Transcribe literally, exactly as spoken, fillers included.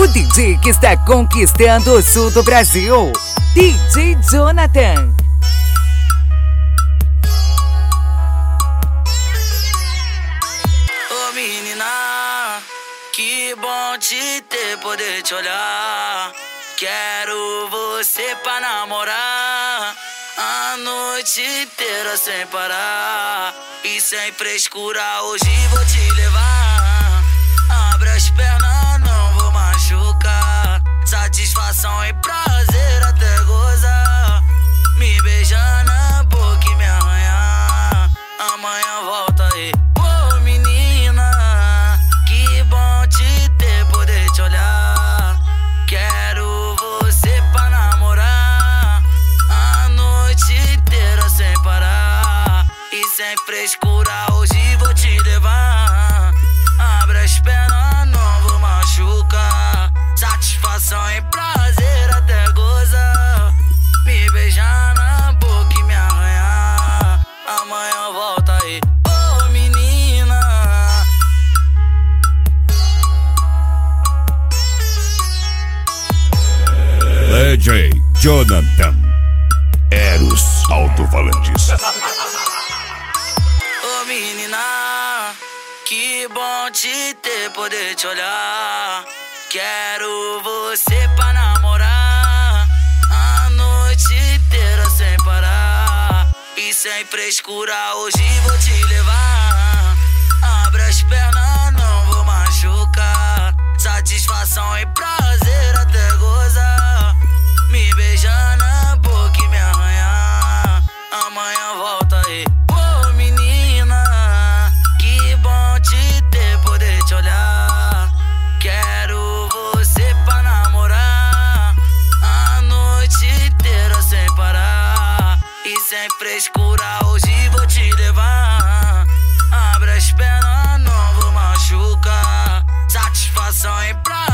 D J que está conquistando o sul do Brasil, D J Jonathan. Ô menina, que bom te ter, poder te olhar. Quero você pra namorar a noite inteira sem parar. E sem frescura hoje vou te levar. Abre as pernas, não vou machucar. Satisfação e prazer até gozar. Me beijar na boca e me arranhar. Amanhã volta aí. Ô menina, que bom te ter, poder te olhar. Quero você pra namorar a noite inteira sem parar. E sem frescura hoje vou te levar. Abre as pernas, não vou machucar. Satisfação e prazer até gozar. Me beijar na boca e me arranhar. Amanhã volta aí. Ô menina, D J Jonathan, Eros Alto-Falantes. ô menina, que bom te ter, poder te olhar. Quero você pra namorar a noite inteira sem parar. E sem frescura hoje vou te levar. Abre as pernas, não vou machucar. Satisfação e prazer até gozar. Me beijar na boca e me arranhar. Amanhã volta aí. Ô menina, que bom te ter, poder te olhar. Quero você pra namorar a noite inteira sem parar. E sem frescura hoje vou te levar. Abre as pernas, não vou machucar. Satisfação e prazer